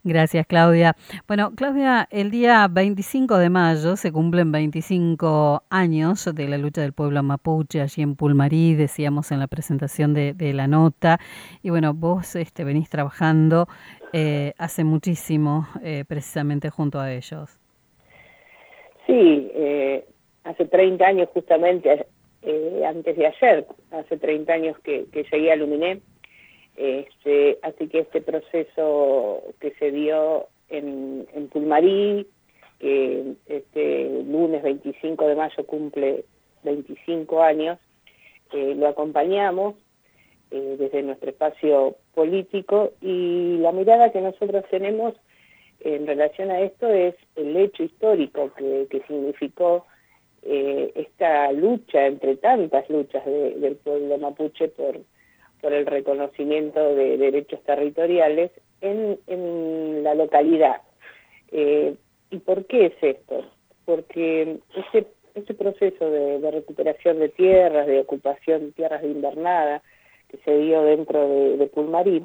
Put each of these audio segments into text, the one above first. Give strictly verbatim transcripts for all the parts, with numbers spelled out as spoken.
Gracias, Claudia. Bueno, Claudia, el día veinticinco de mayo se cumplen veinticinco años de la lucha del pueblo mapuche allí en Pulmarí, decíamos en la presentación de, de la nota. Y bueno, vos este, venís trabajando eh, hace muchísimo eh, precisamente junto a ellos. Sí, eh, hace treinta años justamente, eh, antes de ayer, hace treinta años que, que llegué a Luminé. Este, así que este proceso que se dio en, en Pulmarí, que este lunes veinticinco de mayo cumple veinticinco años, eh, lo acompañamos eh, desde nuestro espacio político, y la mirada que nosotros tenemos en relación a esto es el hecho histórico que, que significó eh, esta lucha, entre tantas luchas de, del pueblo mapuche por por el reconocimiento de derechos territoriales en, en la localidad. Eh, ¿Y por qué es esto? Porque ese, ese proceso de, de recuperación de tierras, de ocupación de tierras de invernada, que se dio dentro de, de Pulmarí,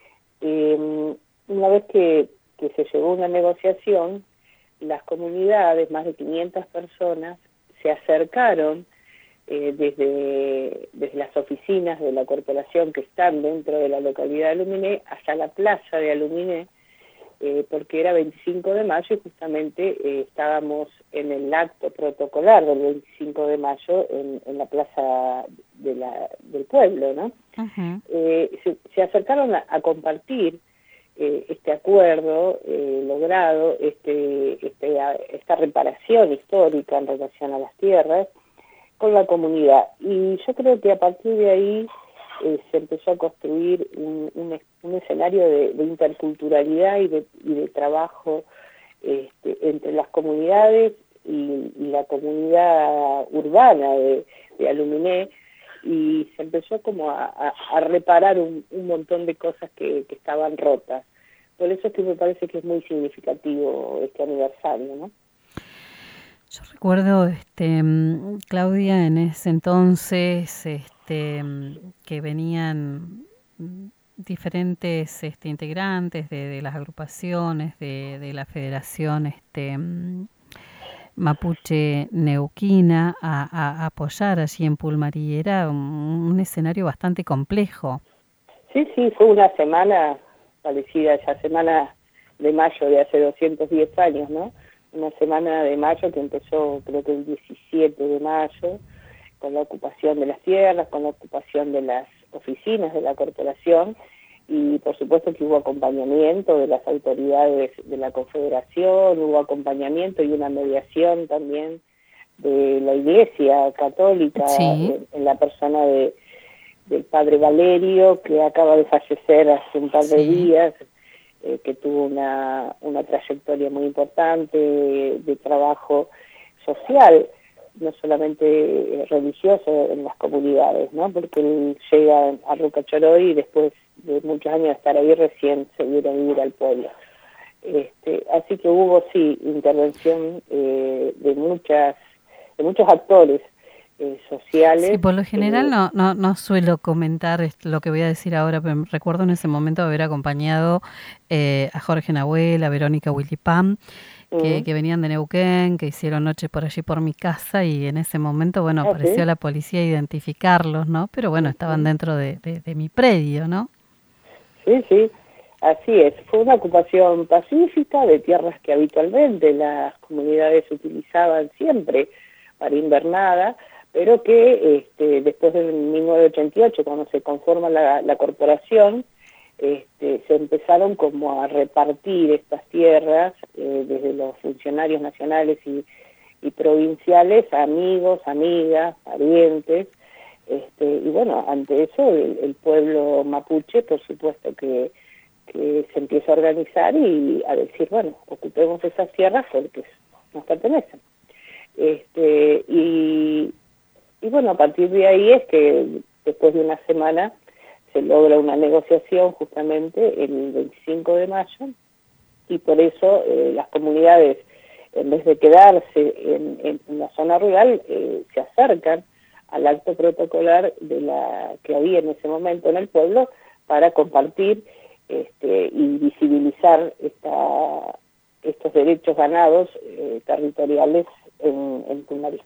eh, una vez que, que se llegó a una negociación, las comunidades, más de quinientas personas, se acercaron Eh, desde, desde las oficinas de la corporación que están dentro de la localidad de Luminé hasta la plaza de Aluminé, eh, porque era veinticinco de mayo y justamente eh, estábamos en el acto protocolar del veinticinco de mayo en, en la plaza de la, del pueblo, ¿no? Uh-huh. Eh, se, se acercaron a, a compartir eh, este acuerdo eh, logrado, este, este, esta reparación histórica en relación a las tierras, con la comunidad. Y yo creo que a partir de ahí eh, se empezó a construir un, un, un escenario de, de interculturalidad y de, y de trabajo este, entre las comunidades y, y la comunidad urbana de, de Aluminé, y se empezó como a, a, a reparar un, un montón de cosas que, que estaban rotas. Por eso es que me parece que es muy significativo este aniversario, ¿no? Yo recuerdo, este, Claudia, en ese entonces, este, que venían diferentes este, integrantes de, de las agrupaciones de, de la Federación este, Mapuche Neuquina a, a, a apoyar allí en Pulmarí. Era un, un escenario bastante complejo. Sí, sí, fue una semana parecida a esa semana de mayo de hace doscientos diez años, ¿no? Una semana de mayo que empezó creo que el diecisiete de mayo, con la ocupación de las tierras, con la ocupación de las oficinas de la corporación, y por supuesto que hubo acompañamiento de las autoridades de la Confederación, hubo acompañamiento y una mediación también de la Iglesia Católica, Sí. en, en la persona de del padre Valerio, que acaba de fallecer hace un par de Sí. días, eh, que tuvo una, una trayectoria muy importante de, de trabajo social, no solamente eh, religioso en las comunidades, ¿no? Porque él llega a Rucachoroy y después de muchos años de estar ahí recién se viene a vivir al pueblo. Este, así que hubo, sí, intervención eh, de muchas de muchos actores Eh, sociales. Sí, por lo general eh, no, no, no suelo comentar lo que voy a decir ahora, pero recuerdo en ese momento haber acompañado eh, a Jorge Nahuel, a Verónica Willipam, que, uh, que venían de Neuquén, que hicieron noche por allí por mi casa, y en ese momento, bueno, ah, apareció ¿sí? la policía a identificarlos, ¿no? Pero bueno, estaban Uh-huh. dentro de, de, de mi predio, ¿no? Sí, sí, así es. Fue una ocupación pacífica de tierras que habitualmente las comunidades utilizaban siempre para invernada, pero que este, después de mil novecientos ochenta y ocho, cuando se conforma la, la corporación, este, se empezaron como a repartir estas tierras eh, desde los funcionarios nacionales y, y provinciales, amigos, amigas, parientes. Este, y bueno, ante eso el, el pueblo mapuche, por supuesto que, que se empieza a organizar y a decir, bueno, ocupemos esas tierras porque nos pertenecen. Este, y, y bueno, a partir de ahí es que después de una semana se logra una negociación justamente el veinticinco de mayo, y por eso eh, las comunidades, en vez de quedarse en, en, en la zona rural, eh, se acercan al acto protocolar de la que había en ese momento en el pueblo para compartir este, y visibilizar esta, estos derechos ganados eh, territoriales en, en Pulmarí.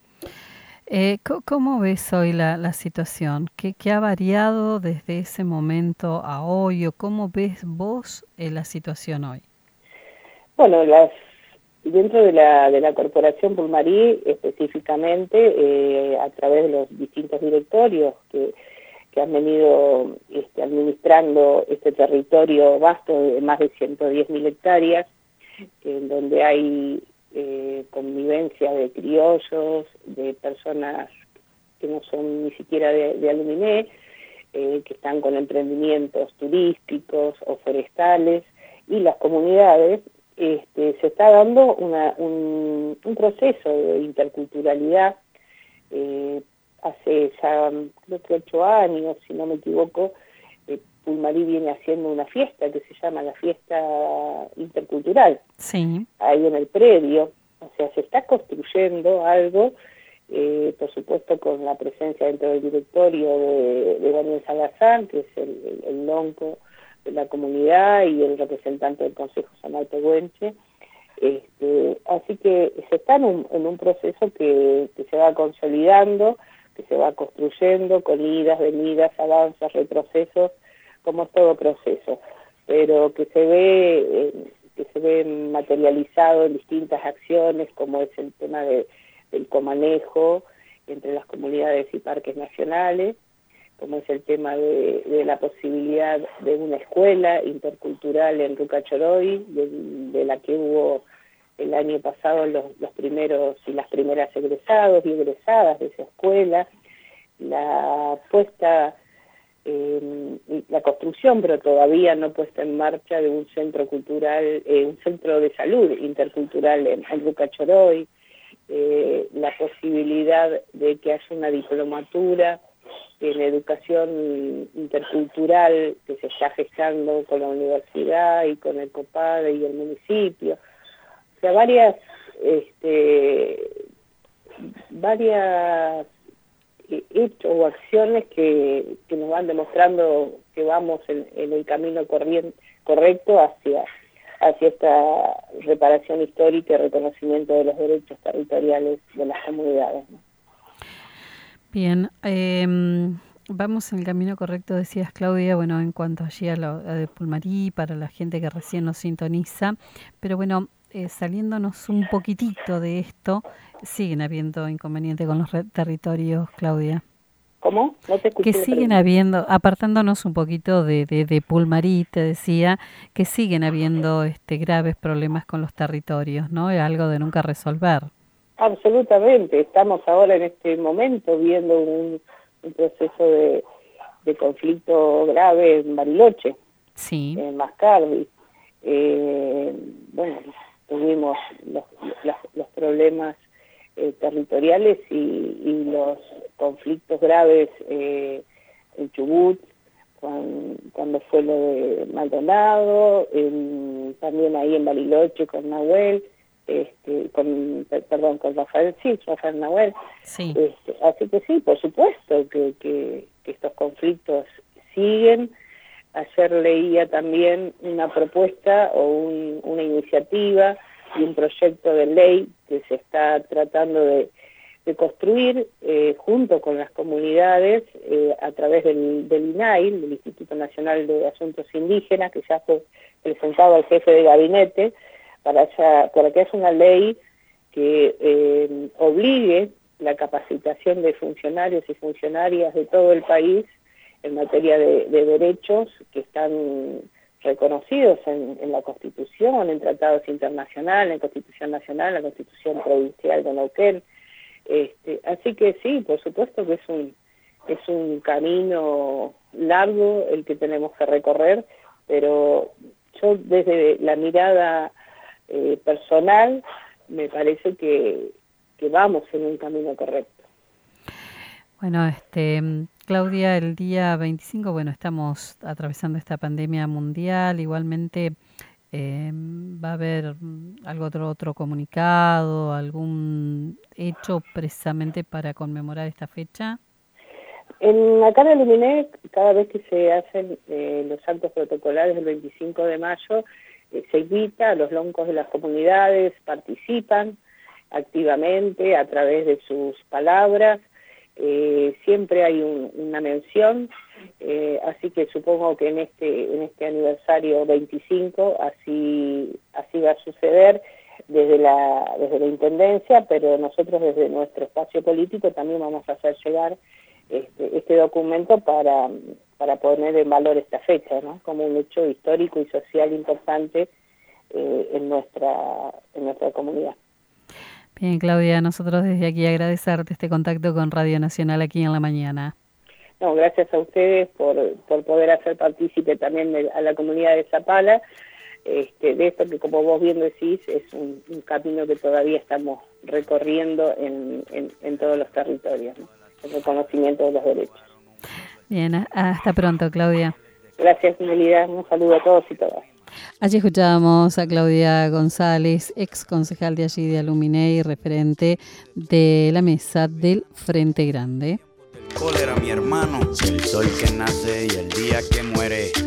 Eh, ¿Cómo ves hoy la, la situación? ¿Qué, ¿Qué ha variado desde ese momento a hoy? ¿O cómo ves vos eh, la situación hoy? Bueno, las, dentro de la, de la Corporación Pulmarí, específicamente, eh, a través de los distintos directorios que, que han venido este, administrando este territorio vasto de más de ciento diez mil hectáreas, en donde hay eh, convivencia de criollos, de personas que no son ni siquiera de, de Aluminé, eh, que están con emprendimientos turísticos o forestales, y las comunidades, este, se está dando una, un, un proceso de interculturalidad. Eh, hace ya creo que ocho años, si no me equivoco, eh, Pulmarí viene haciendo una fiesta que se llama la Fiesta Intercultural, sí, ahí en el predio. O sea, se está construyendo algo, eh, por supuesto con la presencia dentro del directorio de, de Daniel Salazar, que es el, el, el lonco de la comunidad y el representante del Consejo Zonal Pehuenche. Este, así que se está en un, en un proceso que, que se va consolidando, que se va construyendo con idas, venidas, avances, retrocesos, como es todo proceso, pero que se ve eh, que se ve materializado en distintas acciones, como es el tema de, del comanejo entre las comunidades y parques nacionales, como es el tema de, de la posibilidad de una escuela intercultural en Rucachoroy, de, de la que hubo el año pasado los, los primeros y las primeras egresados y egresadas de esa escuela, la puesta, eh, la construcción, pero todavía no puesta en marcha, de un centro cultural, eh, un centro de salud intercultural en, en Rucachoroy, eh, la posibilidad de que haya una diplomatura en educación intercultural que se está gestando con la universidad y con el COPADE y el municipio. O sea, varias, este, varias hechos o acciones que, que nos van demostrando que vamos en, en el camino corriente, correcto hacia, hacia esta reparación histórica y reconocimiento de los derechos territoriales de las comunidades, ¿no? Bien, eh, vamos en el camino correcto, decías Claudia, bueno, en cuanto allí a lo a de Pulmarí, para la gente que recién nos sintoniza, pero bueno, eh, saliéndonos un poquitito de esto, siguen habiendo inconvenientes con los territorios, Claudia. ¿Cómo? No te escuché. Que siguen habiendo, apartándonos un poquito de, de, de Pulmarí, te decía, que siguen habiendo este, graves problemas con los territorios, ¿no? Es algo de nunca resolver. Absolutamente, estamos ahora en este momento viendo un, un proceso de, de conflicto grave en Bariloche, sí, en Mascardi. Eh, bueno, tuvimos los, los, los problemas eh, territoriales y, y los conflictos graves eh, en Chubut, cuando, cuando fue lo de Maldonado, en, también ahí en Bariloche con Nahuel. Este, con, perdón, con Rafael, sí, Rafael Nahuel. Sí. Este, así que sí, por supuesto que, que, que estos conflictos siguen. Ayer leía también una propuesta o un, una iniciativa y un proyecto de ley que se está tratando de, de construir eh, junto con las comunidades eh, a través del, del INAIL, del Instituto Nacional de Asuntos Indígenas, que ya fue presentado al jefe de gabinete, para, ya, para que haya una ley que eh, obligue la capacitación de funcionarios y funcionarias de todo el país en materia de, de derechos que están reconocidos en, en la Constitución, en tratados internacionales, en Constitución Nacional, en la Constitución Provincial de Neuquén. Este, así que sí, por supuesto que es un, es un camino largo el que tenemos que recorrer, pero yo desde la mirada Eh, personal, me parece que, que vamos en un camino correcto. Bueno, este, Claudia, el día veinticinco, bueno, estamos atravesando esta pandemia mundial, igualmente eh, va a haber algo otro, otro comunicado, algún hecho precisamente para conmemorar esta fecha. En acá en Luminé, cada vez que se hacen eh, los actos protocolarios del veinticinco de mayo, eh, se invita a los loncos de las comunidades, participan activamente a través de sus palabras, eh, siempre hay un, una mención, eh, así que supongo que en este en este aniversario veinticinco así así va a suceder desde la desde la Intendencia, pero nosotros desde nuestro espacio político también vamos a hacer llegar Este, este documento para, para poner en valor esta fecha, ¿no? Como un hecho histórico y social importante eh, en nuestra en nuestra comunidad. Bien, Claudia, nosotros desde aquí agradecerte este contacto con Radio Nacional aquí en la mañana. No, gracias a ustedes por, por poder hacer partícipe también de, a la comunidad de Zapala, este, de esto que, como vos bien decís, es un, un camino que todavía estamos recorriendo en, en, en todos los territorios, ¿no? El reconocimiento de los derechos. Bien, hasta pronto, Claudia. Gracias, Melida. Un saludo a todos y todas. Allí escuchábamos a Claudia González, ex concejal de allí de Luminé y referente de la mesa del Frente Grande. El sol era mi hermano, el sol que nace y el día que muere.